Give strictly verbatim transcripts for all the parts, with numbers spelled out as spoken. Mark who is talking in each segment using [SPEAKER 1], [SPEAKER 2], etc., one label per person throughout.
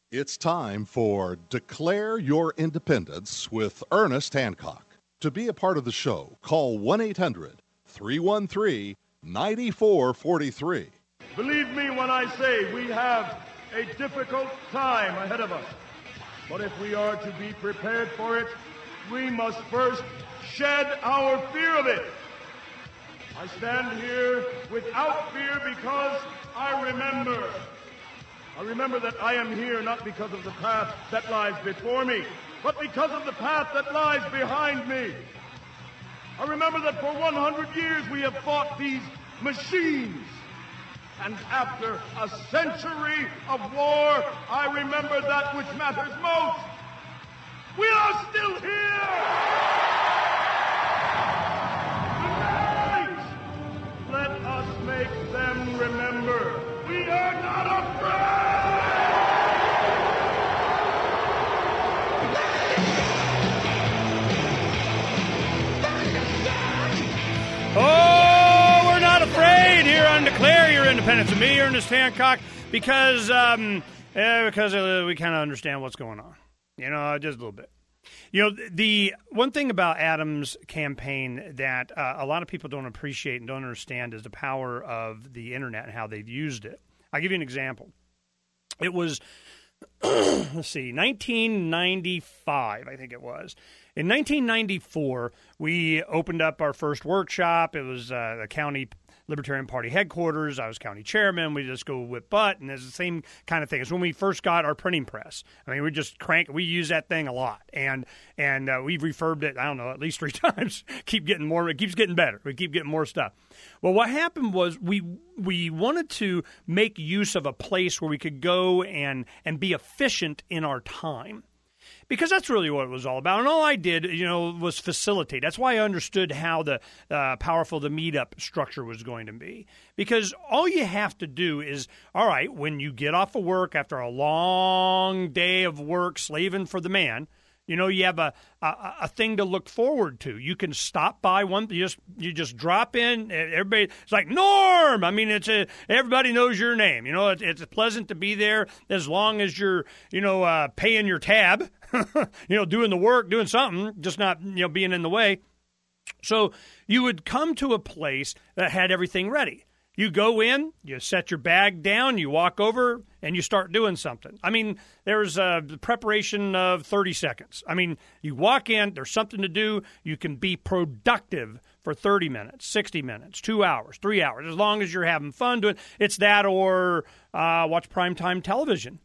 [SPEAKER 1] It's time for Declare Your Independence with Ernest Hancock. To be a part of the show, call one eight hundred three one three nine four four three.
[SPEAKER 2] Believe me when I say we have a difficult time ahead of us. But if we are to be prepared for it, we must first shed our fear of it. I stand here without fear because I remember. I remember that I am here not because of the path that lies before me, but because of the path that lies behind me. I remember that for one hundred years we have fought these machines. And after a century of war, I remember that which matters most. We are still here! Tonight, let us make them remember we are not afraid!
[SPEAKER 3] Oh, we're not afraid here on Declare Your Independence. With me, Ernest Hancock, because um, eh, because uh, we kind of understand what's going on. You know, just a little bit. You know, the one thing about Adams' campaign that uh, a lot of people don't appreciate and don't understand is the power of the internet and how they've used it. I'll give you an example. It was, let's see, nineteen ninety-five, I think it was. In nineteen ninety-four, we opened up our first workshop. It was uh, the county Libertarian Party headquarters. I was county chairman. We just go whip butt, and it's the same kind of thing. It's when we first got our printing press. I mean, we just crank. We use that thing a lot, and and uh, we've refurbed it. I don't know, at least three times. Keep getting more. It keeps getting better. We keep getting more stuff. Well, what happened was we we wanted to make use of a place where we could go and and be efficient in our time. Because that's really what it was all about. And all I did, you know, was facilitate. That's why I understood how the uh, powerful the meetup structure was going to be. Because all you have to do is, all right, when you get off of work after a long day of work slaving for the man, you know, you have a, a, a thing to look forward to. You can stop by one. You just you just drop in. Everybody, it's like Norm. I mean, it's a everybody knows your name. You know, it's, it's pleasant to be there as long as you're, you know, uh, paying your tab. you know, doing the work, doing something, just not, you know, being in the way. So you would come to a place that had everything ready. You go in, you set your bag down, you walk over, and you start doing something. I mean, there's a preparation of thirty seconds. I mean, you walk in, there's something to do. You can be productive for thirty minutes, sixty minutes, two hours, three hours, as long as you're having fun doing it. It's that or uh, watch primetime television.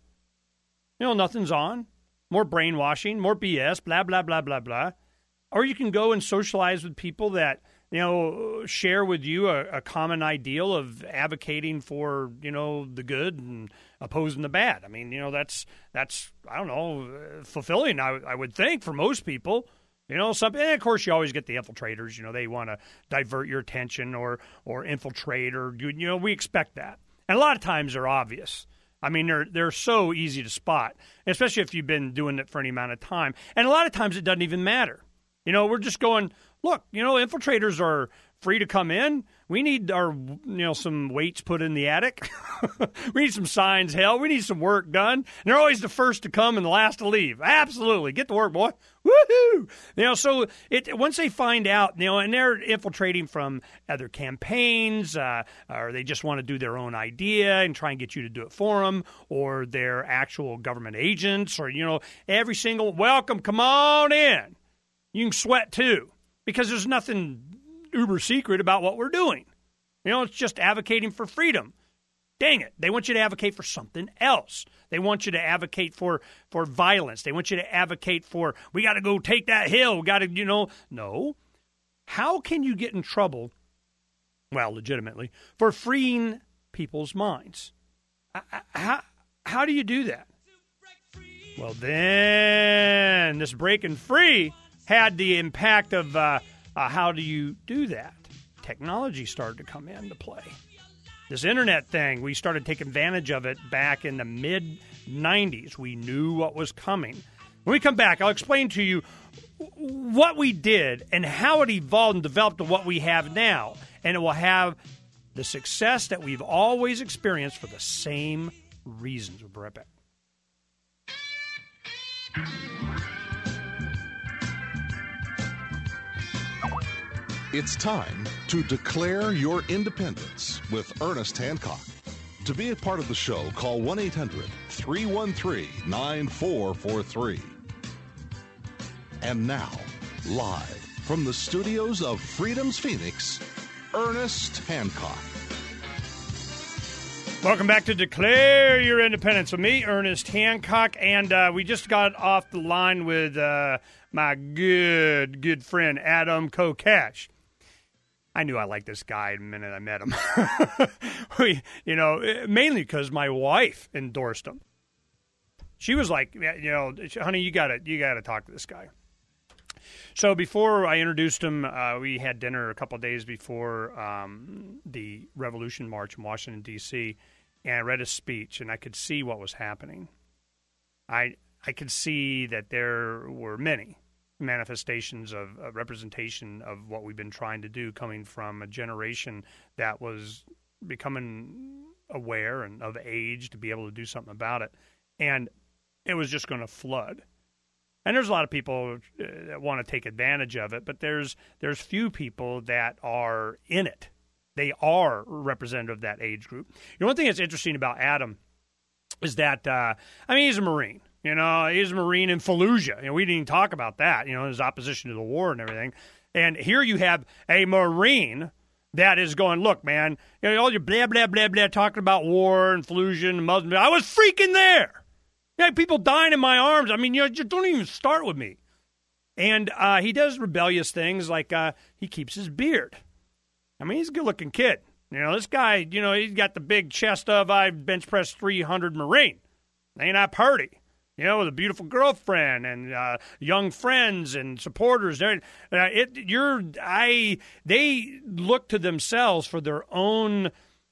[SPEAKER 3] You know, nothing's on. More brainwashing, more B S, blah, blah, blah, blah, blah. Or you can go and socialize with people that, you know, share with you a, a common ideal of advocating for, you know, the good and opposing the bad. I mean, you know, that's, that's I don't know, fulfilling, I, I would think, for most people. You know, some, and of course, you always get the infiltrators. You know, they want to divert your attention or or infiltrate or, you know, we expect that. And a lot of times they're obvious. I mean, they're they're so easy to spot, especially if you've been doing it for any amount of time. And a lot of times it doesn't even matter. You know, we're just going, look, you know, infiltrators are free to come in. We need our, you know, some weights put in the attic. We need some signs held. We need some work done. And they're always the first to come and the last to leave. Absolutely. Get to work, boy. Woohoo! You know, so it once they find out, you know, and they're infiltrating from other campaigns, uh, or they just want to do their own idea and try and get you to do it for them, or they're actual government agents, or, you know, every single, welcome, come on in. You can sweat too, because there's nothing uber secret about what we're doing. You know, it's just advocating for freedom. Dang it. They want you to advocate for something else. They want you to advocate for, for violence. They want you to advocate for, we got to go take that hill. We got to, you know, no. How can you get in trouble, well, legitimately, for freeing people's minds? How, how do you do that? Well, then this breaking free had the impact of uh, uh, how do you do that? Technology started to come into play. This internet thing, we started taking advantage of it back in the mid nineties. We knew what was coming. When we come back, I'll explain to you what we did and how it evolved and developed to what we have now. And it will have the success that we've always experienced for the same reasons. We'll be right back.
[SPEAKER 1] It's time to declare your independence with Ernest Hancock. To be a part of the show, call one eight hundred three one three nine four four three. And now, live from the studios of Freedom's Phoenix, Ernest Hancock.
[SPEAKER 3] Welcome back to Declare Your Independence with me, Ernest Hancock, and uh, we just got off the line with uh, my good, good friend, Adam Kokesh. I knew I liked this guy the minute I met him. we, you know, mainly because my wife endorsed him. She was like, you know, honey, you gotta, you gotta talk to this guy. So before I introduced him, uh, we had dinner a couple of days before um, the Revolution March in Washington, D C, and I read his speech, and I could see what was happening. I I could see that there were many manifestations of a representation of what we've been trying to do, coming from a generation that was becoming aware and of age to be able to do something about it. And it was just going to flood. And there's a lot of people uh, that want to take advantage of it, but there's there's few people that are in it. They are representative of that age group. You know, one thing that's interesting about Adam is that, uh, I mean, he's a Marine. You know, he's a Marine in Fallujah. You know, we didn't even talk about that, you know, his opposition to the war and everything. And here you have a Marine that is going, look, man, you know, all your blah, blah, blah, blah, talking about war and Fallujah and Muslims. I was freaking there. Yeah, people dying in my arms. I mean, you know, just don't even start with me. And uh, he does rebellious things like uh, he keeps his beard. I mean, he's a good-looking kid. You know, this guy, you know, he's got the big chest of, I bench press three hundred Marine. Ain't I purty? You know, with a beautiful girlfriend and uh, young friends and supporters. Uh, it, you're, I, they look to themselves for their own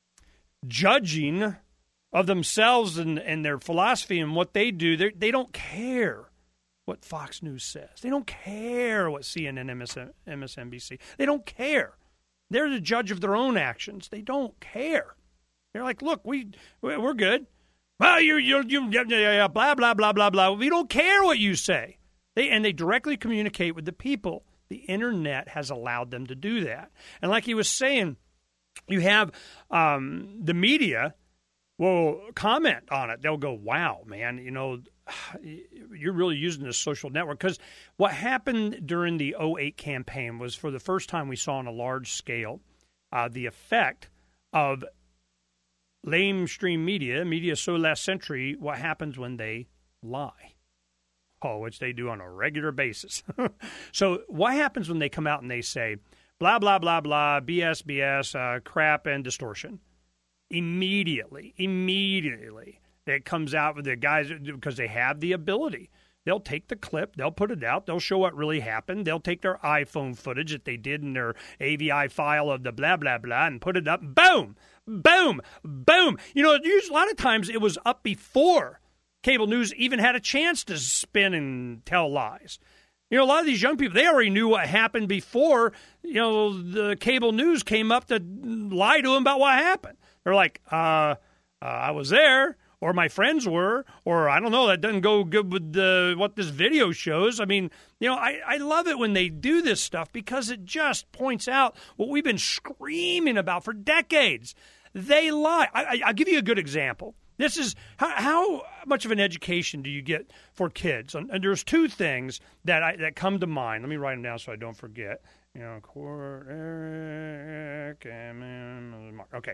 [SPEAKER 3] judging of themselves and, and their philosophy and what they do. They they don't care what Fox News says. They don't care what C N N, M S N B C. They don't care. They're the judge of their own actions. They don't care. They're like, look, we we're good. Well, you you you blah blah blah blah blah. We don't care what you say. They and they directly communicate with the people. The internet has allowed them to do that. And like he was saying, you have um, the media will comment on it. They'll go, wow, man, you know, you're really using this social network. Because what happened during the oh eight campaign was for the first time we saw on a large scale uh, the effect of lamestream media, media so last century, what happens when they lie. Oh, which they do on a regular basis. So what happens when they come out and they say, blah, blah, blah, blah, B S, B S, uh, crap, and distortion? Immediately, immediately, it comes out with the guys because they have the ability. They'll take the clip, they'll put it out, they'll show what really happened. They'll take their iPhone footage that they did in their A V I file of the blah, blah, blah, and put it up. Boom, boom, boom. You know, a lot of times it was up before cable news even had a chance to spin and tell lies. You know, a lot of these young people, they already knew what happened before, you know, the cable news came up to lie to them about what happened. They're like, uh, uh, I was there, or my friends were, or I don't know, that doesn't go good with the, what this video shows. I mean, you know, I, I love it when they do this stuff because it just points out what we've been screaming about for decades. They lie. I, I, I'll give you a good example. This is how, how much of an education do you get for kids? And, and there's two things that I, that come to mind. Let me write them down so I don't forget. You know, Court, Eric, and Mark. Okay.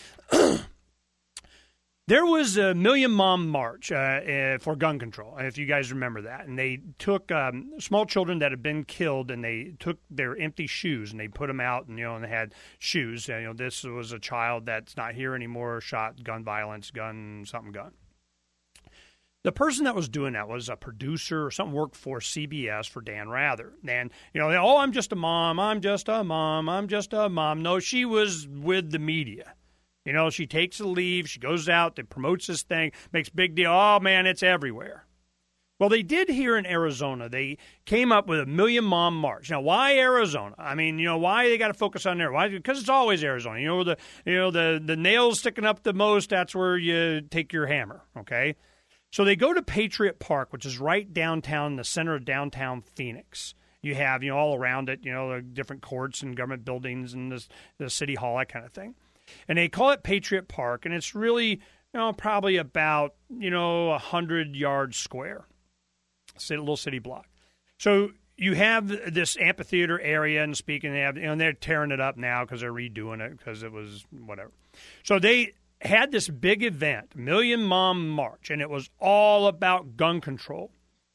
[SPEAKER 3] There was a Million Mom March uh, uh, for gun control, if you guys remember that. And they took um, small children that had been killed, and they took their empty shoes, and they put them out, and, you know, and they had shoes. And, you know, this was a child that's not here anymore, shot, gun violence, gun, something gun. The person that was doing that was a producer or something, worked for C B S for Dan Rather. And, you know, oh, I'm just a mom, I'm just a mom, I'm just a mom. No, she was with the media. You know, she takes a leave, she goes out, and promotes this thing, makes big deal. Oh, man, it's everywhere. Well, they did here in Arizona. They came up with a Million Mom March. Now, why Arizona? I mean, you know, why they got to focus on there? Why? Because it's always Arizona. You know, the you know the the nails sticking up the most. That's where you take your hammer. Okay, so they go to Patriot Park, which is right downtown, the center of downtown Phoenix, you have, you know, all around it, you know, the different courts and government buildings and this, the city hall, that kind of thing. And they call it Patriot Park, and it's really, you know, probably about, you know, one hundred yards square, a little city block. So you have this amphitheater area, and speaking, they have, you know, and they're tearing it up now because they're redoing it because it was whatever. So they had this big event, Million Mom March, and it was all about gun control.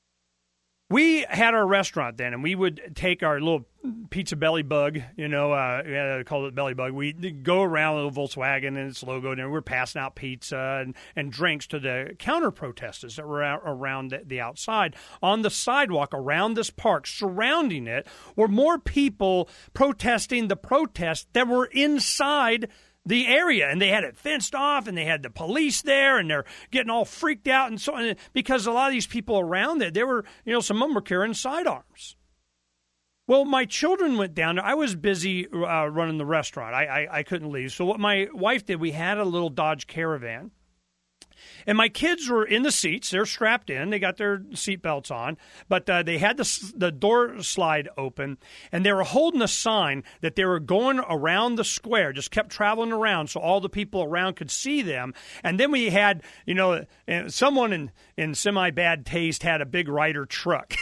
[SPEAKER 3] We had our restaurant then, and we would take our little pizza belly bug, you know, uh, we called it belly bug. We'd go around with a little Volkswagen and its logo, and we were passing out pizza and, and drinks to the counter protesters that were out around the, the outside. On the sidewalk around this park, surrounding it, were more people protesting the protest than were inside the area, and they had it fenced off, and they had the police there, and they're getting all freaked out, and so on, because a lot of these people around there, they were, you know, some of them were carrying sidearms. Well, my children went down there. I was busy uh, running the restaurant. I, I I couldn't leave. So what my wife did, we had a little Dodge Caravan. And my kids were in the seats. They're strapped in. They got their seatbelts on. But uh, they had the, the door slide open, and they were holding a sign that they were going around the square, just kept traveling around so all the people around could see them. And then we had, you know, someone in, in semi-bad taste had a big Ryder truck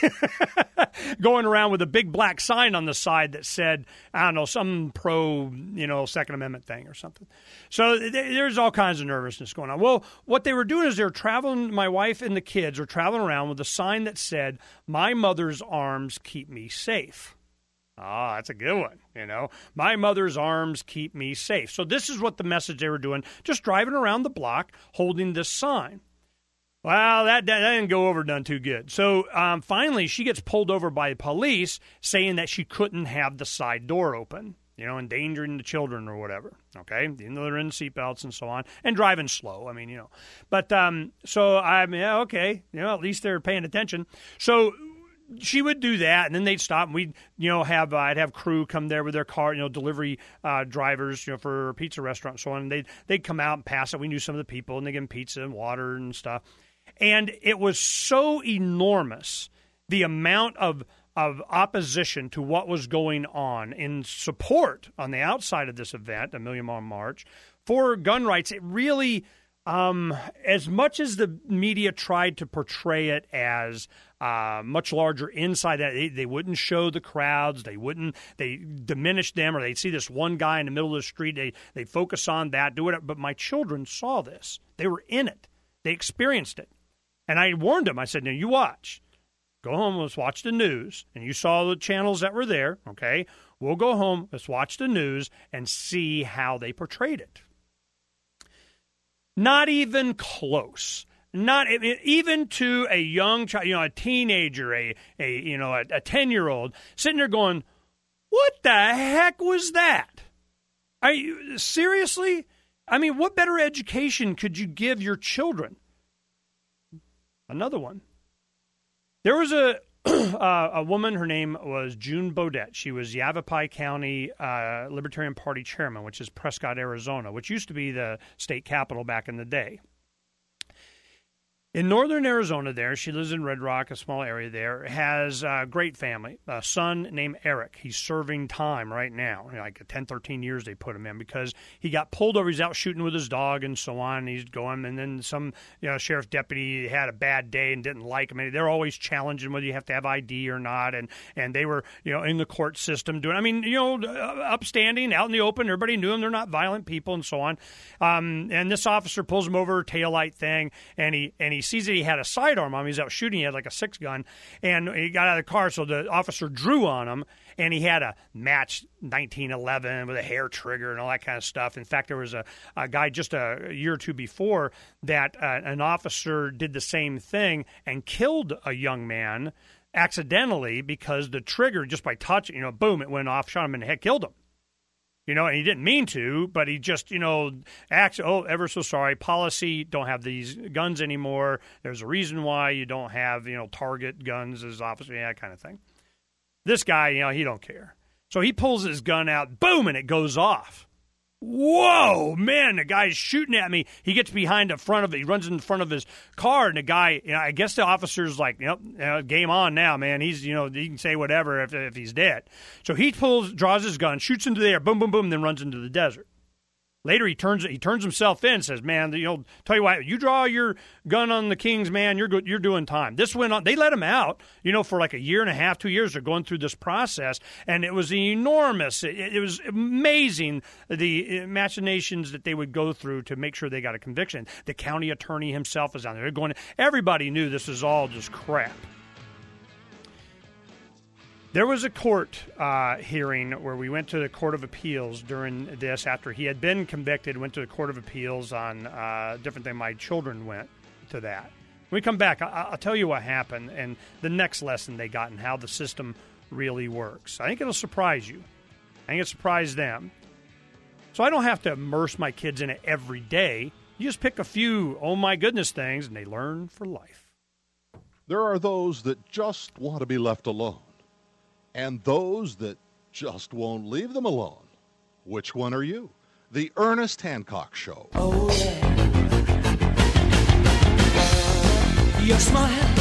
[SPEAKER 3] going around with a big black sign on the side that said, I don't know, some pro, you know, Second Amendment thing or something. So th- there's all kinds of nervousness going on. Well, what they were doing is they were traveling, my wife and the kids were traveling around with a sign that said, my mother's arms keep me safe. Ah, that's a good one, you know. My mother's arms keep me safe. So this is what the message they were doing, just driving around the block holding this sign. Well, that, that didn't go over none too good. So um, finally she gets pulled over by police saying that she couldn't have the side door open, you know, endangering the children or whatever, okay? Even though they're in seatbelts and so on, and driving slow, I mean, you know. But um, so I mean, yeah, okay, you know, at least they're paying attention. So she would do that, and then they'd stop, and we'd, you know, have, uh, I'd have crew come there with their car, you know, delivery uh, drivers, you know, for a pizza restaurant and so on, and they'd, they'd come out and pass it. We knew some of the people, and they'd give them pizza and water and stuff. And it was so enormous, the amount of of opposition to what was going on in support on the outside of this event, the Million Mom March, for gun rights. It really, um, as much as the media tried to portray it as uh, much larger inside that, they, they wouldn't show the crowds, they wouldn't, they diminished them, or they'd see this one guy in the middle of the street, they they focus on that, do it. But my children saw this. They were in it. They experienced it. And I warned them. I said, now you watch. Go home, let's watch the news. And you saw the channels that were there, okay? We'll go home, let's watch the news and see how they portrayed it. Not even close. Not even to a young child, you know, a teenager, a, a you know, a, a ten-year-old, sitting there going, what the heck was that? Are you, seriously? I mean, what better education could you give your children? Another one. There was a uh, a woman, her name was June Bodette. She was Yavapai County uh, Libertarian Party chairman, which is Prescott, Arizona, which used to be the state capital back in the day. In northern Arizona there, she lives in Red Rock, a small area there, has a great family, a son named Eric. He's serving time right now, like ten, thirteen years they put him in because he got pulled over. He's out shooting with his dog and so on. And he's going, and then some, you know, sheriff deputy had a bad day and didn't like him. I mean, they're always challenging whether you have to have I D or not. And, and they were, you know, in the court system doing, I mean, you know, upstanding, out in the open. Everybody knew them. They're not violent people and so on. Um, and this officer pulls him over, taillight thing, and he, and he He sees that he had a sidearm on him. He's out shooting. He had like a six gun, and he got out of the car. So the officer drew on him, and he had a match nineteen eleven with a hair trigger and all that kind of stuff. In fact, there was a, a guy just a, a year or two before that uh, an officer did the same thing and killed a young man accidentally because the trigger, just by touching, you know, boom, it went off, shot him in the head, killed him. You know, and he didn't mean to, but he just, you know, acts, oh, ever so sorry, policy, don't have these guns anymore. There's a reason why you don't have, you know, target guns as officer, yeah, that kind of thing. This guy, you know, he don't care. So he pulls his gun out, boom, and it goes off. whoa, man, the guy's shooting at me. He gets behind the front of it. He runs in front of his car, and the guy, you know, I guess the officer's like, yep, you know, game on now, man. He's, you know, he can say whatever if, if he's dead. So he pulls, draws his gun, shoots into the air, boom, boom, boom, then runs into the desert. Later, he turns he turns himself in and says, man, you know, tell you what, you draw your gun on the Kings, man, you're good, you're doing time. This went on. They let him out, you know, for like a year and a half, two years. They're going through this process, and it was enormous. It, it was amazing, the machinations that they would go through to make sure they got a conviction. The county attorney himself was on there. They're going, everybody knew this was all just crap. There was a court uh, hearing where we went to the Court of Appeals during this after he had been convicted, went to the Court of Appeals on uh, different than my children went to that. When we come back, I- I'll tell you what happened and the next lesson they got and how the system really works. I think it'll surprise you. I think it'll surprise them. So I don't have to immerse my kids in it every day. You just pick a few, oh my goodness, things, and they learn for life.
[SPEAKER 1] There are those that just want to be left alone, and those that just won't leave them alone. Which one are you? The Ernest Hancock Show.
[SPEAKER 4] Oh, yeah. Your smile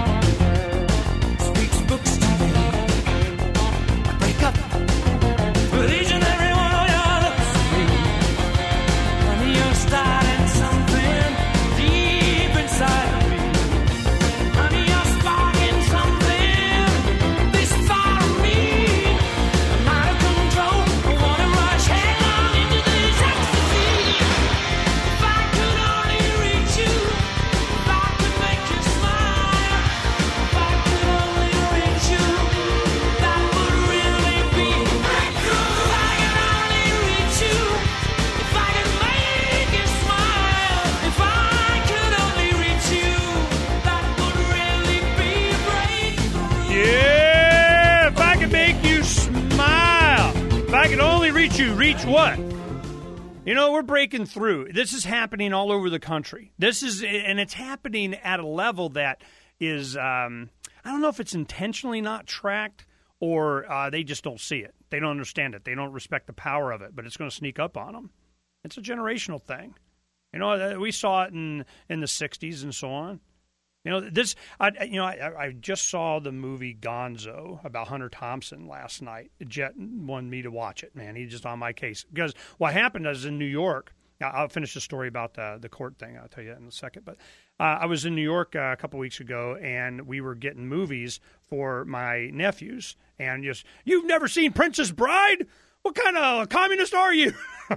[SPEAKER 4] speaks books to me. I break up with each and every one of your looks to me. And you're starting something deep inside of me. Honey, you're sparking something this far of me. I'm out of control. I wanna rush headlong into this ecstasy. If I could only reach you, if I could make you smile, if I could only reach you, that would really be breakthrough. If I could only reach you, if I could make you smile, if I could only reach you, that would really be breakthrough.
[SPEAKER 3] Yeah, if I could make you smile. If I could only reach you, reach what? You know, we're breaking through. This is happening all over the country. This is, and it's happening at a level that is, um, I don't know if it's intentionally not tracked or uh, they just don't see it. They don't understand it. They don't respect the power of it, but it's going to sneak up on them. It's a generational thing. You know, we saw it in, in the sixties and so on. You know, this, I, you know, I, I just saw the movie Gonzo about Hunter Thompson last night. Jet wanted me to watch it, man. He's just on my case. Because what happened is in New York, I'll finish the story about the, the court thing. I'll tell you that in a second. But uh, I was in New York uh, a couple weeks ago, and we were getting movies for my nephews. And just, you've never seen Princess Bride? What kind of communist are you?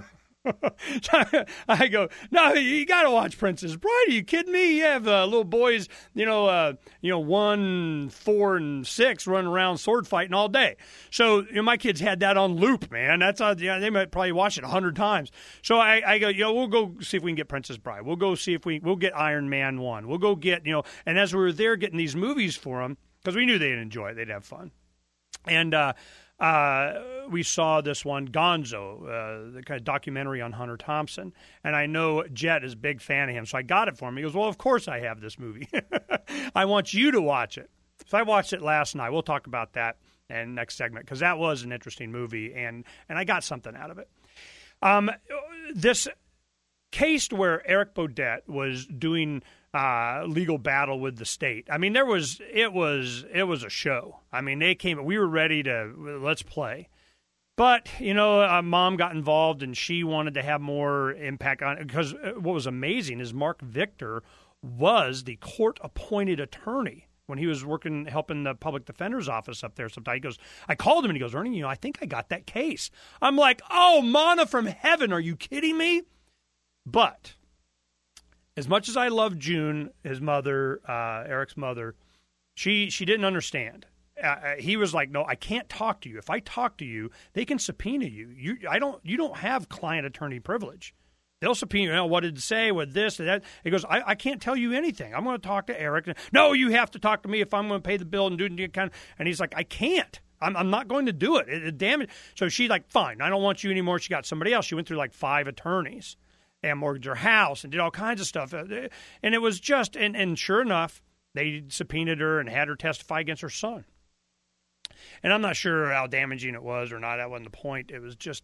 [SPEAKER 3] I go, no, you got to watch Princess Bride. Are you kidding me? You have uh, little boys, you know, uh, you know, one, four, and six running around sword fighting all day. So you know, my kids had that on loop, man. That's how, you know, they might probably watch it a hundred times. So I, I go, you know, we'll go see if we can get Princess Bride. We'll go see if we we'll get Iron Man one. We'll go get, you know, and as we were there getting these movies for them, because we knew they'd enjoy it, they'd have fun, and. uh Uh, we saw this one, Gonzo, uh, the kind of documentary on Hunter Thompson, and I know Jet is a big fan of him, so I got it for him. He goes, well, of course I have this movie. I want you to watch it. So I watched it last night. We'll talk about that in next segment, because that was an interesting movie, and, and I got something out of it. Um, this case where Eric Beaudet was doing uh, legal battle with the state. I mean, there was it was it was a show. I mean, they came. We were ready to let's play, but you know, uh, Mom got involved and she wanted to have more impact on it, because what was amazing is Mark Victor was the court-appointed attorney when he was working helping the public defender's office up there. Sometimes he goes, I called him and he goes, Ernie, you know, I think I got that case. I'm like, oh, manna from heaven, are you kidding me? But as much as I love June, his mother, uh, Eric's mother, she she didn't understand. Uh, he was like, "No, I can't talk to you. If I talk to you, they can subpoena you. You, I don't. You don't have client attorney privilege. They'll subpoena you. Know, what did it say? What this? That?" He goes, I, "I can't tell you anything. I'm going to talk to Eric." No, you have to talk to me if I'm going to pay the bill and do the kind. And he's like, "I can't. I'm, I'm not going to do it. It, it damn it." So she's like, "Fine, I don't want you anymore." She got somebody else. She went through like five attorneys and mortgaged her house and did all kinds of stuff. And it was just, and, and sure enough, they subpoenaed her and had her testify against her son. And I'm not sure how damaging it was or not. That wasn't the point. It was just,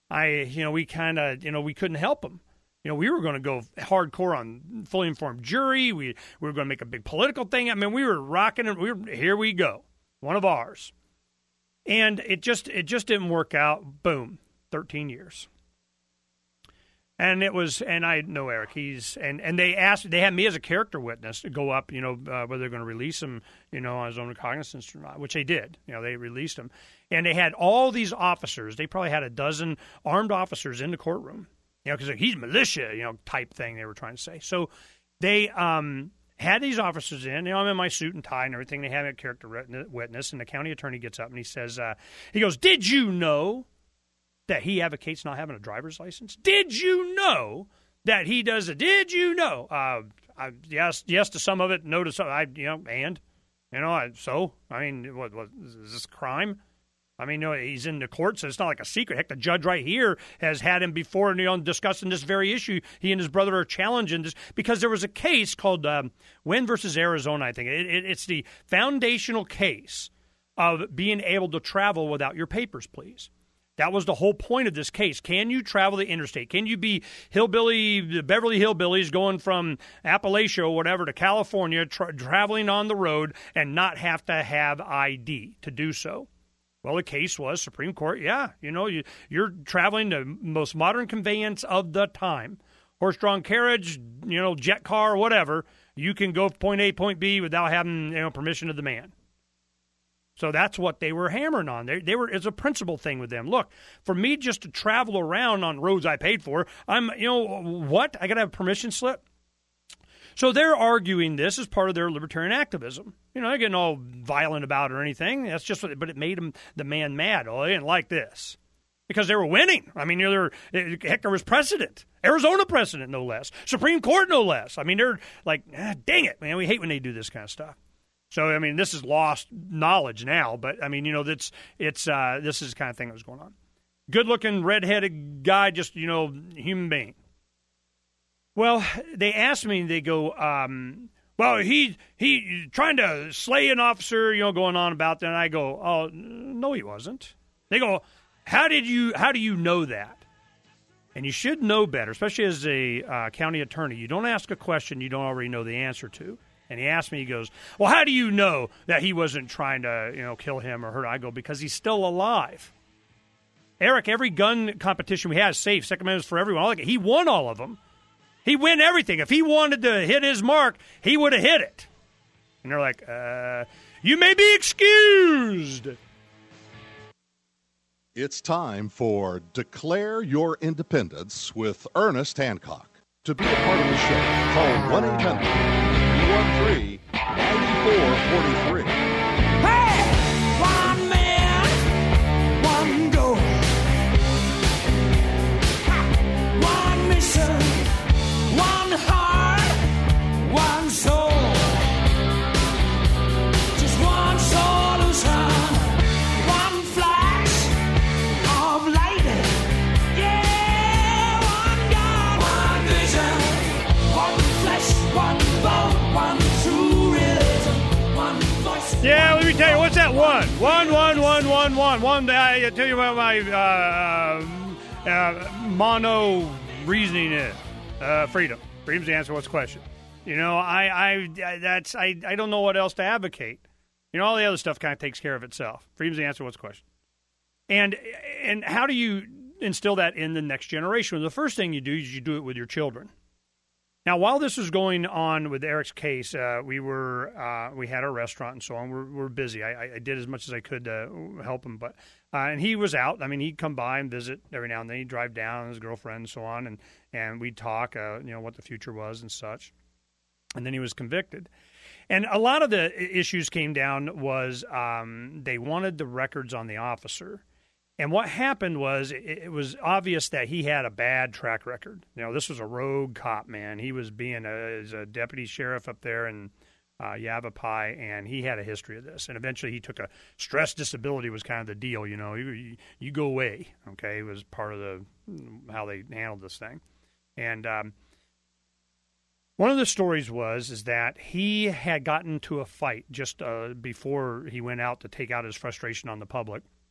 [SPEAKER 3] I, you know, we kind of, you know, we couldn't help him. You know, we were going to go hardcore on fully informed jury. We we were going to make a big political thing. I mean, we were rocking and we were, here we go, one of ours. And it just it just didn't work out. Boom, thirteen years. And it was, and I know Eric. He's and, and they asked, they had me as a character witness to go up. You know, uh, whether they're going to release him, you know, on his own recognizance or not, which they did. You know, they released him, and they had all these officers. They probably had a dozen armed officers in the courtroom. You know, because he's militia, you know, type thing they were trying to say. So they um, had these officers in. You know, I'm in my suit and tie and everything. They have a character witness, and the county attorney gets up and he says, uh, he goes, "Did you know that he advocates not having a driver's license? Did you know that he does it? Did you know?" Uh, I, yes, yes to some of it, no to some. I, you know, and you know, I, so I mean, what, what is this a crime? I mean, you know, he's in the court, so it's not like a secret. Heck, the judge right here has had him before, you know, discussing this very issue. He and his brother are challenging this because there was a case called um, Wynn versus Arizona, I think. It, it, it's the foundational case of being able to travel without your papers, please. That was the whole point of this case. Can you travel the interstate? Can you be hillbilly, Beverly Hillbillies going from Appalachia or whatever to California, tra- traveling on the road and not have to have I D to do so? Well, the case was Supreme Court, yeah, you know, you, you're traveling the most modern conveyance of the time. Horse-drawn carriage, you know, jet car, whatever. You can go point A, point B without having, you know, permission of the man. So that's what they were hammering on. They, they were, it's a principle thing with them. Look, for me just to travel around on roads I paid for, I'm, you know, what? I got to have a permission slip? So they're arguing this as part of their libertarian activism. You know, they're getting all violent about it or anything. That's just what, but it made them, the man mad. Oh, they didn't like this because they were winning. I mean, you know, they're, heck, there was precedent. Arizona precedent, no less. Supreme Court, no less. I mean, they're like, ah, dang it, man. We hate when they do this kind of stuff. So, I mean, this is lost knowledge now. But, I mean, you know, that's, it's, uh, this is the kind of thing that was going on. Good-looking, red-headed guy, just, you know, human being. Well, they asked me, they go, um, well, he he trying to slay an officer, you know, going on about that. And I go, oh, no, he wasn't. They go, how did you, how do you know that? And you should know better, especially as a uh, county attorney. You don't ask a question you don't already know the answer to. And he asked me, he goes, well, how do you know that he wasn't trying to, you know, kill him or hurt? I go, because he's still alive. Eric, every gun competition we have is safe. Second Amendment is for everyone. He won all of them. He win everything. If he wanted to hit his mark, he would have hit it. And they're like, uh, you may be excused.
[SPEAKER 1] It's time for Declare Your Independence with Ernest Hancock. To be a part of the show, call one eight hundred, three one three, nine four four three.
[SPEAKER 4] Hey! One man, one goal. One mission, one heart, one soul. Just one solution, one flash of lightning. Yeah, one God, one vision, one flesh, one bone, one true religion, one voice.
[SPEAKER 3] Yeah, let me tell you, what's that one? One, one, one, one, one. One, I tell you what my uh, uh, mono reasoning is. Uh, freedom. Freedom's the answer. What's the question? You know, I, I, that's, I, I don't know what else to advocate. You know, all the other stuff kind of takes care of itself. Freedom's the answer. What's the question? And, and how do you instill that in the next generation? Well, the first thing you do is you do it with your children. Now, while this was going on with Eric's case, uh, we were uh, we had a restaurant and so on. We're, we're busy. I, I did as much as I could to help him, but uh, and he was out. I mean, he'd come by and visit every now and then. He'd drive down, his girlfriend and so on, and and we'd talk, uh, you know, what the future was and such. And then he was convicted. And a lot of the issues came down was um, they wanted the records on the officer. And what happened was it, it was obvious that he had a bad track record. You know, this was a rogue cop, man. He was being a, as a deputy sheriff up there in uh, Yavapai, and he had a history of this. And eventually he took a stress disability was kind of the deal, you know. You, you, you go away, okay? It was part of the how they handled this thing. And um, one of the stories was is that he had gotten into a fight just uh, before he went out to take out his frustration on the public.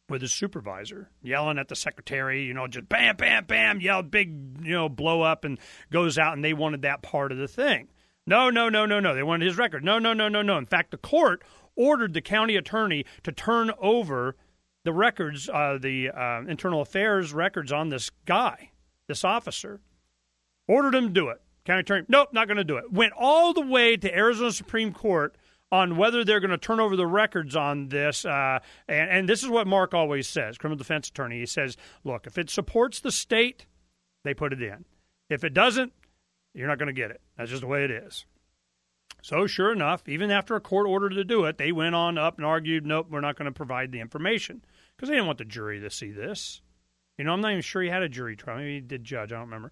[SPEAKER 3] with his supervisor, yelling at the secretary, you know, just bam, bam, bam, yelled, big, you know, blow up, and goes out, and they wanted that part of the thing. No, no, no, no, no. They wanted his record. No, no, no, no, no. In fact, the court ordered the county attorney to turn over the records, uh, the uh, internal affairs records on this guy, this officer. Ordered him to do it. County attorney, nope, not going to do it. Went all the way to Arizona Supreme Court on whether they're going to turn over the records on this. Uh, and, and this is what Mark always says, criminal defense attorney. He says, look, if it supports the state, they put it in. If it doesn't, you're not going to get it. That's just the way it is. So sure enough, even after a court ordered to do it, they went on up and argued, nope, we're not going to provide the information. Because they didn't want the jury to see this. You know, I'm not even sure he had a jury trial. Maybe he did judge. I don't remember.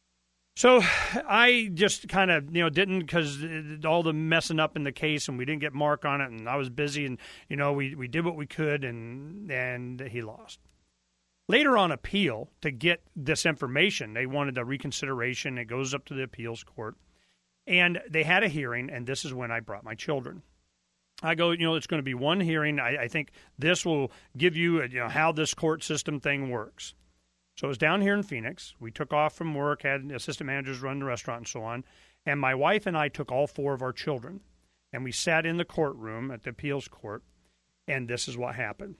[SPEAKER 3] So I just kind of, you know, didn't, because all the messing up in the case, and we didn't get Mark on it, and I was busy, and, you know, we, we did what we could, and and he lost. Later on appeal, to get this information, they wanted a reconsideration. It goes up to the appeals court, and they had a hearing, and this is when I brought my children. I go, you know, it's going to be one hearing. I, I think this will give you, you know, how this court system thing works. So it was down here in Phoenix. We took off from work, had assistant managers run the restaurant and so on. And my wife and I took all four of our children, and we sat in the courtroom at the appeals court, and this is what happened.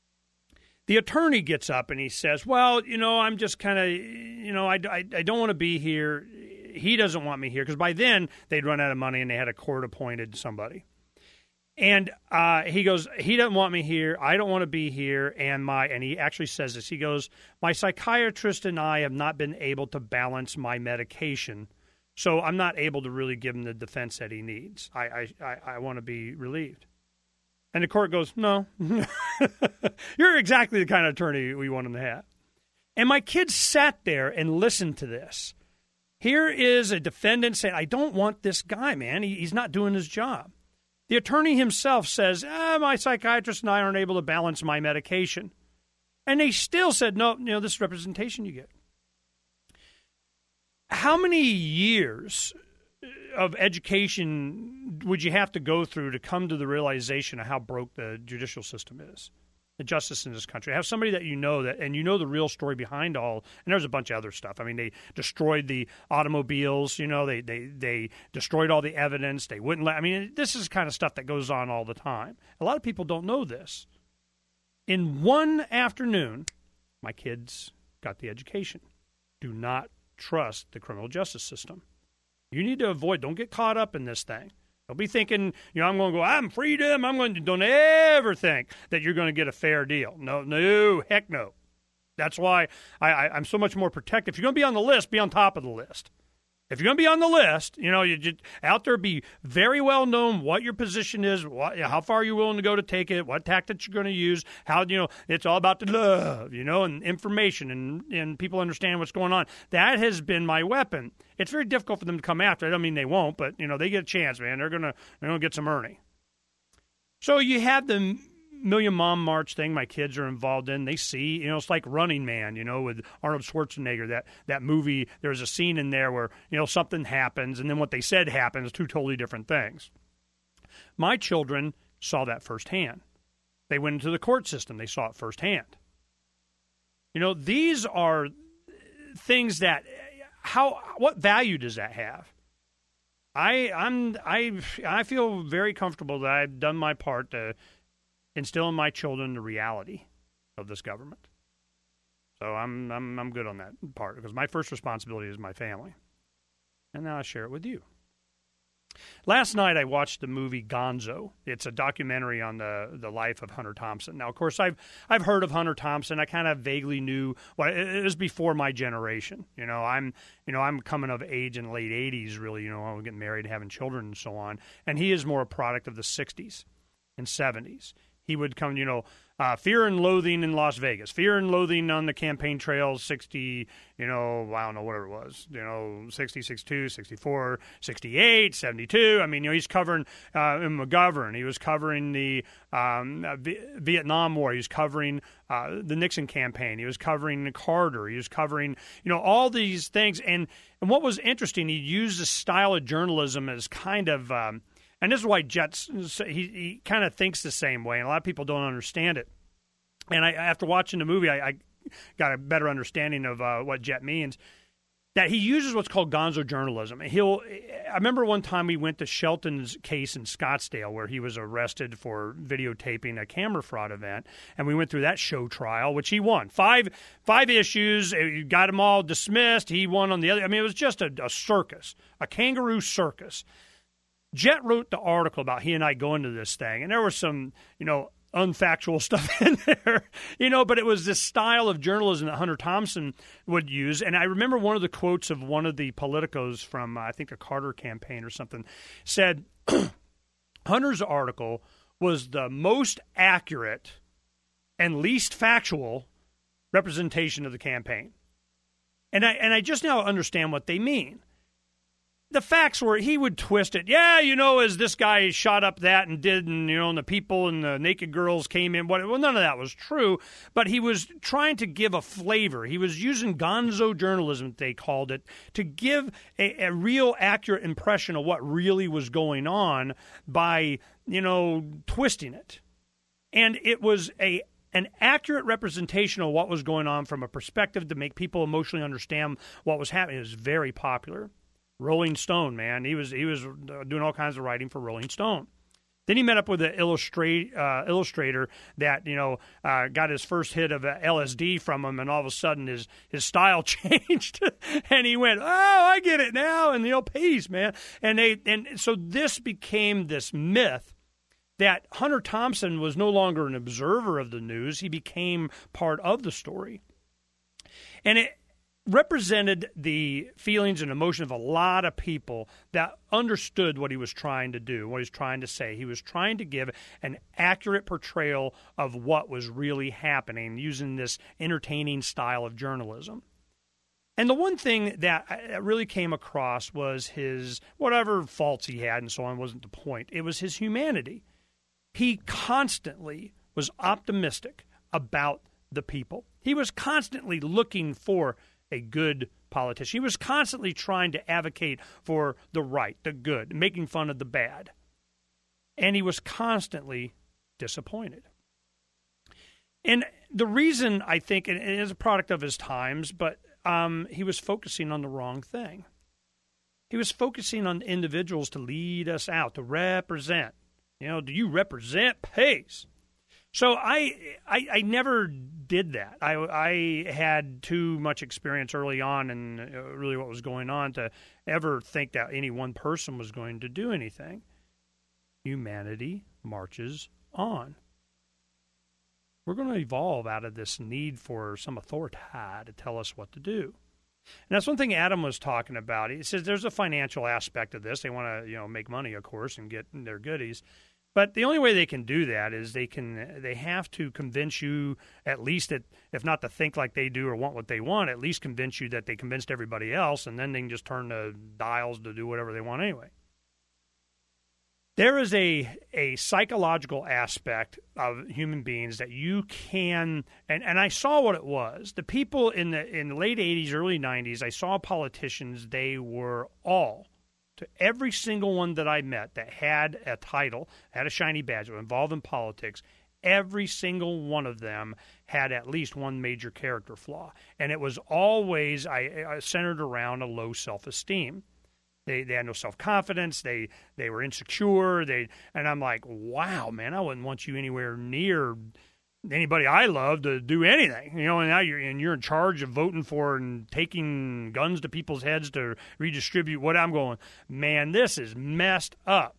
[SPEAKER 3] The attorney gets up and he says, well, you know, I'm just kind of, you know, I, I, I don't want to be here. He doesn't want me here, because by then they'd run out of money and they had a court-appointed somebody. And uh, he goes, he doesn't want me here. I don't want to be here. And my and he actually says this. He goes, my psychiatrist and I have not been able to balance my medication, so I'm not able to really give him the defense that he needs. I I, I, I want to be relieved. And the court goes, no. You're exactly the kind of attorney we want him to have. And my kids sat there and listened to this. Here is a defendant saying, I don't want this guy, man. He, he's not doing his job. The attorney himself says, ah, my psychiatrist and I aren't able to balance my medication. And they still said, no, you know, this is representation you get. How many years of education would you have to go through to come to the realization of how broke the judicial system is, the justice in this country? Have somebody that you know that, and you know the real story behind all, and there's a bunch of other stuff. I mean, they destroyed the automobiles, you know, they they they destroyed all the evidence. They wouldn't let, I mean, this is kind of stuff that goes on all the time. A lot of people don't know this. In one afternoon, my kids got the education. Do not trust the criminal justice system. You need to avoid, don't get caught up in this thing. Don't be thinking, you know, I'm going to go, I'm freedom. I'm going to, don't ever think that you're going to get a fair deal. No, no, heck no. That's why I, I, I'm so much more protective. If you're going to be on the list, be on top of the list. If you're going to be on the list, you know, you just out there, be very well known what your position is, what, how far you're willing to go to take it, what tactics you're going to use, how, you know, it's all about the love, you know, and information, and, and people understand what's going on. That has been my weapon. It's very difficult for them to come after. I don't mean they won't, but, you know, they get a chance, man. They're going to they're gonna get some Ernie. So you have the Million Mom March thing my kids are involved in. They see, you know, it's like Running Man, you know, with Arnold Schwarzenegger, that, that movie. There's a scene in there where, you know, something happens, and then what they said happens, two totally different things. My children saw that firsthand. They went into the court system. They saw it firsthand. You know, these are things that, how, what value does that have? I, I'm, I, I feel very comfortable that I've done my part to instill in my children the reality of this government. So I'm I'm I'm good on that part, because my first responsibility is my family. And now I share it with you. Last night I watched the movie Gonzo. It's a documentary on the, the life of Hunter Thompson. Now, of course, I've I've heard of Hunter Thompson. I kind of vaguely knew what well, it was before my generation. You know, I'm you know I'm coming of age in the late eighties, really. You know, I'm getting married, having children, and so on. And he is more a product of the sixties and seventies. He would come, you know, uh, Fear and Loathing in Las Vegas, Fear and Loathing on the campaign trail, sixty, you know, I don't know, whatever it was, you know, sixty, sixty-two, sixty-four, sixty-eight, seventy-two. I mean, you know, he's covering uh, in McGovern. He was covering the um, v- Vietnam War. He was covering uh, the Nixon campaign. He was covering Carter. He was covering, you know, all these things. And, and what was interesting, he used the style of journalism as kind of um, – and this is why Jets, he, he kind of thinks the same way, and a lot of people don't understand it. And I, after watching the movie, I, I got a better understanding of uh, what Jet means. That he uses what's called gonzo journalism. He'll. I remember one time we went to Shelton's case in Scottsdale where he was arrested for videotaping a camera fraud event, and we went through that show trial, which he won. Five five issues, got them all dismissed. He won on the other. I mean, it was just a, a circus, a kangaroo circus. Jet wrote the article about he and I going to this thing, and there was some, you know, unfactual stuff in there, you know, but it was this style of journalism that Hunter Thompson would use. And I remember one of the quotes of one of the politicos from, uh, I think, the Carter campaign or something, said Hunter's article was the most accurate and least factual representation of the campaign. And I, and I just now understand what they mean. The facts were he would twist it. Yeah, you know, as this guy shot up that and did, and, you know, and the people and the naked girls came in. Well, none of that was true, but he was trying to give a flavor. He was using gonzo journalism, they called it, to give a, a real accurate impression of what really was going on by, you know, twisting it. And it was a an accurate representation of what was going on from a perspective to make people emotionally understand what was happening. It was very popular. Rolling Stone, man. He was he was doing all kinds of writing for Rolling Stone. Then he met up with an illustrate, uh, illustrator that, you know, uh, got his first hit of L S D from him, and all of a sudden his, his style changed. And he went, oh, I get it now, and, you know, peace, man. And they and so this became this myth that Hunter Thompson was no longer an observer of the news. He became part of the story. And it represented the feelings and emotion of a lot of people that understood what he was trying to do, what he was trying to say. He was trying to give an accurate portrayal of what was really happening using this entertaining style of journalism. And the one thing that really came across was his, whatever faults he had and so on wasn't the point. It was his humanity. He constantly was optimistic about the people. He was constantly looking for a good politician. He was constantly trying to advocate for the right, the good, making fun of the bad. And he was constantly disappointed. And the reason, I think, and it is a product of his times, but um, he was focusing on the wrong thing. He was focusing on individuals to lead us out, to represent. You know, do you represent Pace? So I, I I never did that. I I had too much experience early on and really what was going on to ever think that any one person was going to do anything. Humanity marches on. We're going to evolve out of this need for some authority to tell us what to do. And that's one thing Adam was talking about. He says there's a financial aspect of this. They want to, you know, make money, of course, and get their goodies. But the only way they can do that is they can they have to convince you, at least that, if not to think like they do or want what they want, at least convince you that they convinced everybody else, and then they can just turn the dials to do whatever they want anyway. There is a a psychological aspect of human beings that you can, and, and I saw what it was. The people in the in the late eighties, early nineties, I saw politicians, they were all, to every single one that I met that had a title, had a shiny badge, was involved in politics, every single one of them had at least one major character flaw. And it was always I, I centered around a low self-esteem. They they had no self-confidence. They they were insecure. They and I'm like, wow, man, I wouldn't want you anywhere near anybody I love to do anything, you know, and now you're and you're in charge of voting for and taking guns to people's heads to redistribute what I'm going, man, this is messed up.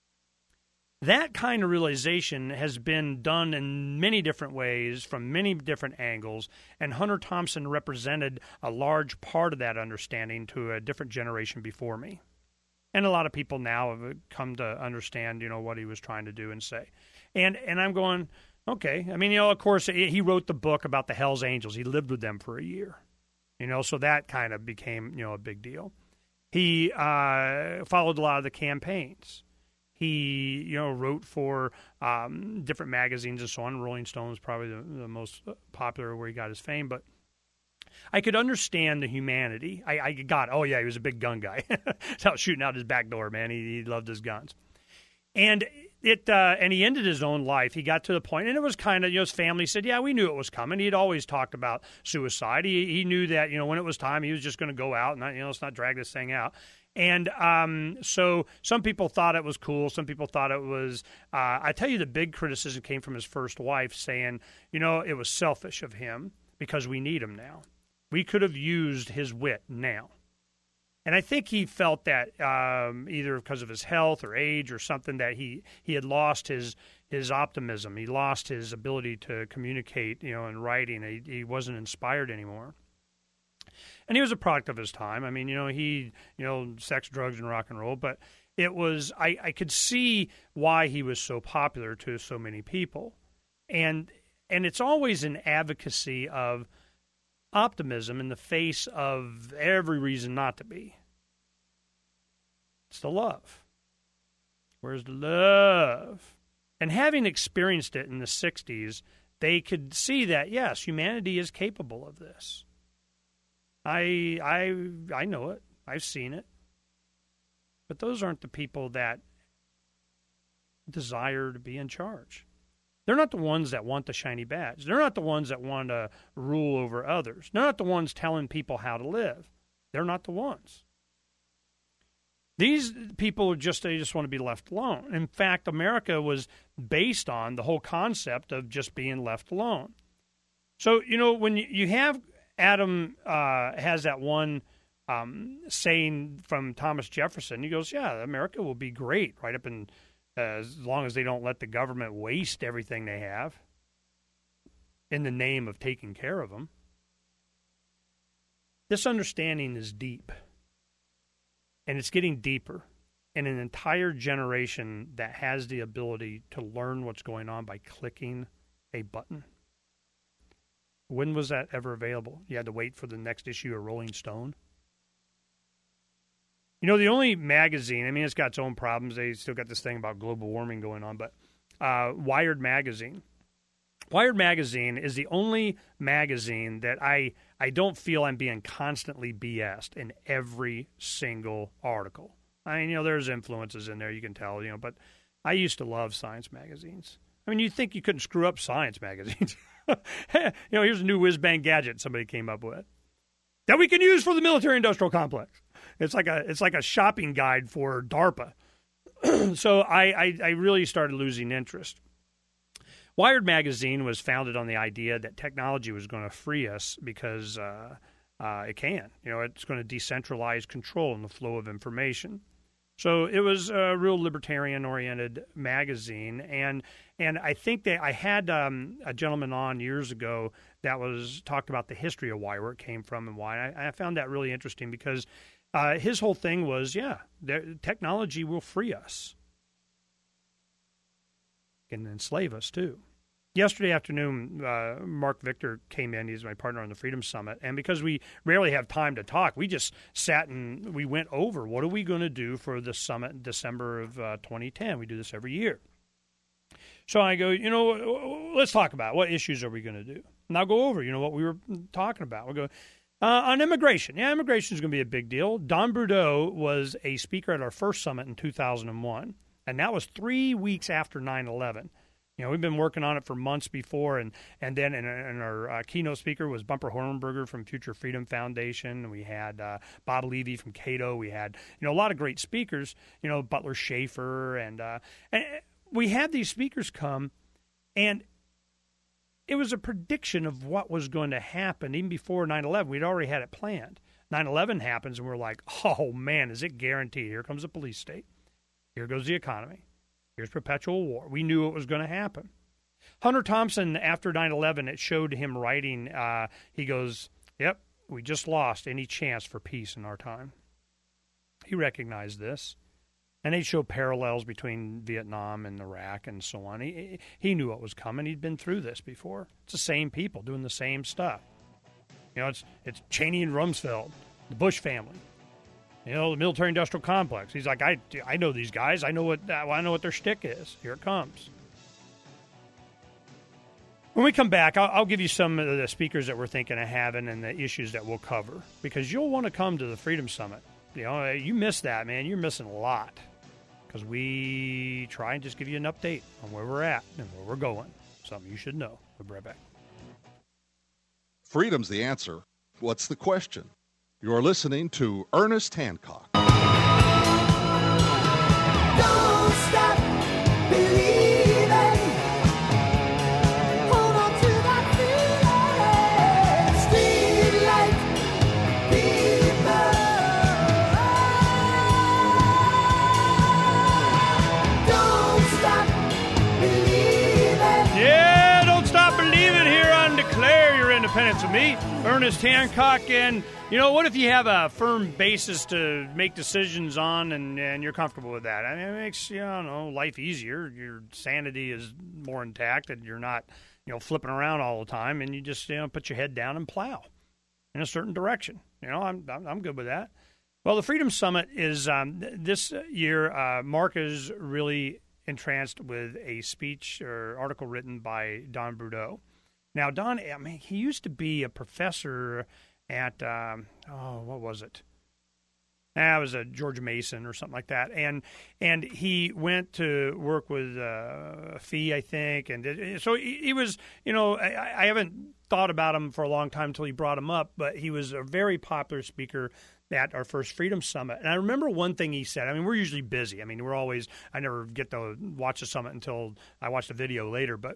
[SPEAKER 3] That kind of realization has been done in many different ways from many different angles, and Hunter Thompson represented a large part of that understanding to a different generation before me. And a lot of people now have come to understand, you know, what he was trying to do and say. And and I'm going, okay. I mean, you know, of course, he wrote the book about the Hells Angels. He lived with them for a year, you know, so that kind of became, you know, a big deal. He uh, followed a lot of the campaigns. He, you know, wrote for um, different magazines and so on. Rolling Stone was probably the, the most popular where he got his fame. But I could understand the humanity. I, I got, oh, yeah, he was a big gun guy. So shooting out his back door, man. He, he loved his guns. And it uh, and he ended his own life. He got to the point, and it was kind of, you know, his family said, yeah, we knew it was coming. He'd always talked about suicide. He he knew that, you know, when it was time, he was just going to go out and, not, you know, let's not drag this thing out. And um, so some people thought it was cool. Some people thought it was, uh, I tell you, the big criticism came from his first wife saying, you know, it was selfish of him because we need him now. We could have used his wit now. And I think he felt that um, either because of his health or age or something, that he, he had lost his his optimism. He lost his ability to communicate, you know, in writing. He, he wasn't inspired anymore. And he was a product of his time. I mean, you know, he, you know, sex, drugs, and rock and roll. But it was, I, I could see why he was so popular to so many people. And and it's always an advocacy of optimism in the face of every reason not to be. It's the love. Where's the love? And having experienced it in the sixties, they could see that, yes, humanity is capable of this. I I I know it. I've seen it. But those aren't the people that desire to be in charge. They're not the ones that want the shiny badge. They're not the ones that want to rule over others. They're not the ones telling people how to live. They're not the ones. These people just they just want to be left alone. In fact, America was based on the whole concept of just being left alone. So, you know, when you, you have Adam uh, has that one um, saying from Thomas Jefferson. He goes, yeah, America will be great right up in uh, as long as they don't let the government waste everything they have in the name of taking care of them. This understanding is deep, and it's getting deeper. And an entire generation that has the ability to learn what's going on by clicking a button. When was that ever available? You had to wait for the next issue of Rolling Stone. You know, the only magazine, I mean, it's got its own problems. They still got this thing about global warming going on, but uh, Wired Magazine. Wired Magazine is the only magazine that I, I don't feel I'm being constantly B S'd in every single article. I mean, you know, there's influences in there, you can tell, you know, but I used to love science magazines. I mean, you'd think you couldn't screw up science magazines. You know, here's a new whiz-bang gadget somebody came up with that we can use for the military-industrial complex. It's like a it's like a shopping guide for DARPA. So I, I, I really started losing interest. Wired Magazine was founded on the idea that technology was going to free us because uh, uh, it can. You know, it's going to decentralize control in the flow of information. So it was a real libertarian-oriented magazine, and and I think that I had um, a gentleman on years ago that was talked about the history of why, where it came from, and why. I, I found that really interesting because uh, his whole thing was, yeah, the, technology will free us, and enslave us too. Yesterday afternoon, uh, Mark Victor came in. He's my partner on the Freedom Summit. And because we rarely have time to talk, we just sat and we went over what are we going to do for the summit in December of uh, twenty ten. We do this every year. So I go, you know, let's talk about it. What issues are we going to do? And I'll go over, you know, what we were talking about. We'll go uh, on immigration. Yeah, immigration is going to be a big deal. Don Brudeau was a speaker at our first summit in two thousand one, and that was three weeks after nine eleven. You know, we've been working on it for months before, and, and then and, and our uh, keynote speaker was Bumper Hornberger from Future Freedom Foundation. We had uh, Bob Levy from Cato. We had, you know, a lot of great speakers, you know, Butler Schaefer. And, uh, and we had these speakers come, and it was a prediction of what was going to happen even before nine eleven. We'd already had it planned. nine eleven happens, and we're like, oh, man, is it guaranteed? Here comes the police state. Here goes the economy. Here's perpetual war. We knew it was going to happen. Hunter Thompson, after nine eleven, it showed him writing, uh, he goes, yep, we just lost any chance for peace in our time. He recognized this. And they showed parallels between Vietnam and Iraq and so on. He, he knew what was coming. He'd been through this before. It's the same people doing the same stuff. You know, it's it's Cheney and Rumsfeld, the Bush family. You know, the military-industrial complex. He's like, I, I know these guys. I know what I know what their shtick is. Here it comes. When we come back, I'll, I'll give you some of the speakers that we're thinking of having and the issues that we'll cover, because you'll want to come to the Freedom Summit. You know, you miss that, man. You're missing a lot. because we try and just give you an update on where we're at and where we're going. Something you should know. We'll be right back.
[SPEAKER 1] Freedom's the answer. What's the question? You're listening to Ernest Hancock.
[SPEAKER 4] Don't stop believing. Hold on to that feeling. Streetlight people. Don't stop believing.
[SPEAKER 3] Yeah, don't stop believing here on Declare Your Independence with me, Ernest Hancock. And, you know, what if you have a firm basis to make decisions on and, and you're comfortable with that? I mean, it makes, you know, life easier. Your sanity is more intact and you're not, you know, flipping around all the time, and you just, you know, put your head down and plow in a certain direction. You know, I'm I'm, I'm good with that. Well, the Freedom Summit is um, this year. Uh, Mark is really entranced with a speech or article written by Don Brudeau. Now, Don, I mean, he used to be a professor at, um, oh, what was it? Ah, it was a George Mason or something like that. And and he went to work with uh, Fee, I think. And it, so he, he was, you know, I, I haven't thought about him for a long time until he brought him up, but he was a very popular speaker at our first Freedom Summit. And I remember one thing he said. I mean, we're usually busy. I mean, we're always, I never get to watch the summit until I watch the video later. But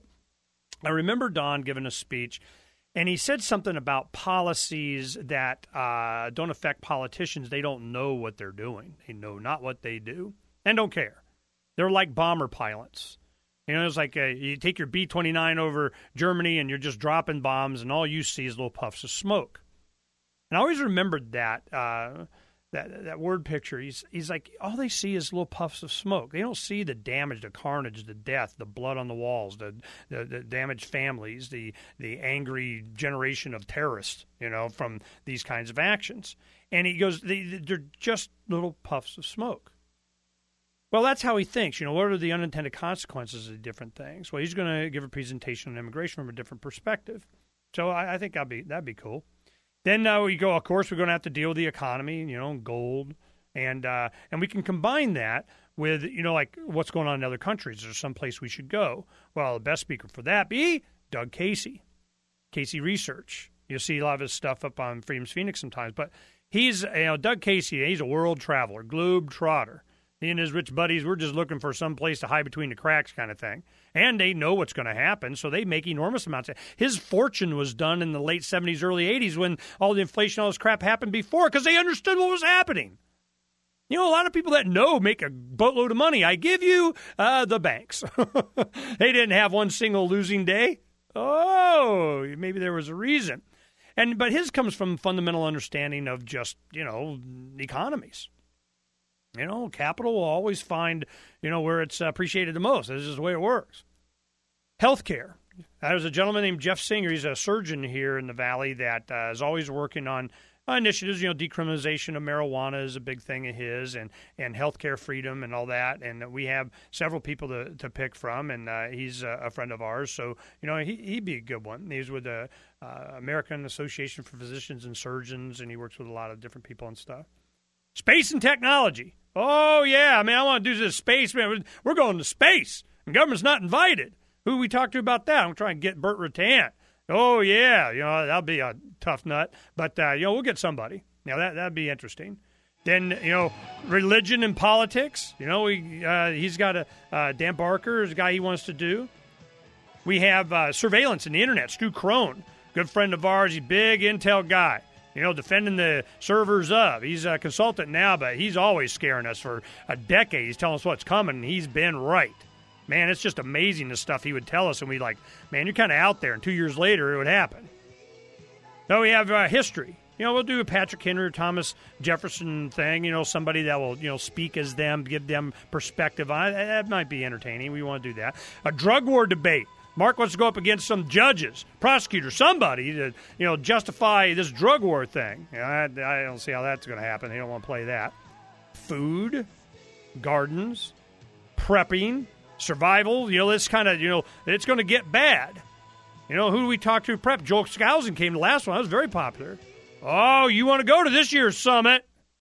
[SPEAKER 3] I remember Don giving a speech, and he said something about policies that uh, don't affect politicians. They don't know what they're doing. They know not what they do and don't care. They're like bomber pilots. You know, it's like uh, you take your B twenty-nine over Germany and you're just dropping bombs, and all you see is little puffs of smoke. And I always remembered that uh, that that word picture. He's he's like, all they see is little puffs of smoke. They don't see the damage, the carnage, the death, the blood on the walls, the the, the damaged families, the the angry generation of terrorists, you know, from these kinds of actions. And he goes, they, they're just little puffs of smoke. Well, that's how he thinks. You know, what are the unintended consequences of different things? Well, he's going to give a presentation on immigration from a different perspective. So I, I think that'd be that'd be cool. Then uh, we go, of course, we're going to have to deal with the economy, you know, gold. And uh, and we can combine that with, you know, like what's going on in other countries. Is there some place we should go? Well, the best speaker for that be Doug Casey, Casey Research. You'll see a lot of his stuff up on Freedom's Phoenix sometimes. But he's, you know, Doug Casey, he's a world traveler, globe trotter. He and his rich buddies, we're just looking for some place to hide between the cracks kind of thing. And they know what's going to happen, so they make enormous amounts. His fortune was done in the late seventies, early eighties when all the inflation, all this crap happened before, because they understood what was happening. You know, a lot of people that know make a boatload of money. I give you uh, the banks. They didn't have one single losing day. Oh, maybe there was a reason. And but his comes from fundamental understanding of just, you know, economies. You know, capital will always find, you know, where it's appreciated the most. This is the way it works. Healthcare. There's a gentleman named Jeff Singer. He's a surgeon here in the Valley that uh, is always working on initiatives. You know, decriminalization of marijuana is a big thing of his, and, and healthcare freedom and all that. And we have several people to, to pick from, and uh, he's a, a friend of ours. So, you know, he, he'd be a good one. He's with the uh, American Association for Physicians and Surgeons, and he works with a lot of different people and stuff. Space and technology. Oh, yeah. I mean, I want to do this space. Man, we're going to space, and government's not invited. Who we talk to about that? I'm trying to get Burt Rutan. Oh, yeah. You know, that'll be a tough nut. But, uh, you know, we'll get somebody. Now, that, that'd be interesting. Then, you know, religion and politics. You know, we, uh, he's got a uh, Dan Barker is a guy he wants to do. We have uh, surveillance in the Internet. Stu Crone, good friend of ours. He's a big intel guy. You know, defending the servers up. He's a consultant now, but he's always scaring us for a decade. He's telling us what's coming, and he's been right. Man, it's just amazing the stuff he would tell us, and we'd like, man, you're kind of out there, and two years later it would happen. So we have uh, history. You know, we'll do a Patrick Henry or Thomas Jefferson thing, you know, somebody that will, you know, speak as them, give them perspective on it. That might be entertaining. We want to do that. A drug war debate. Mark wants to go up against some judges, prosecutors, somebody to, you know, justify this drug war thing. You know, I, I don't see how that's going to happen. They don't want to play that. Food, gardens, prepping, survival. You know, this kind of, you know, it's going to get bad. You know, who do we talk to prep? Joel Skousen came to the last one. That was very popular. Oh, you want to go to this year's summit?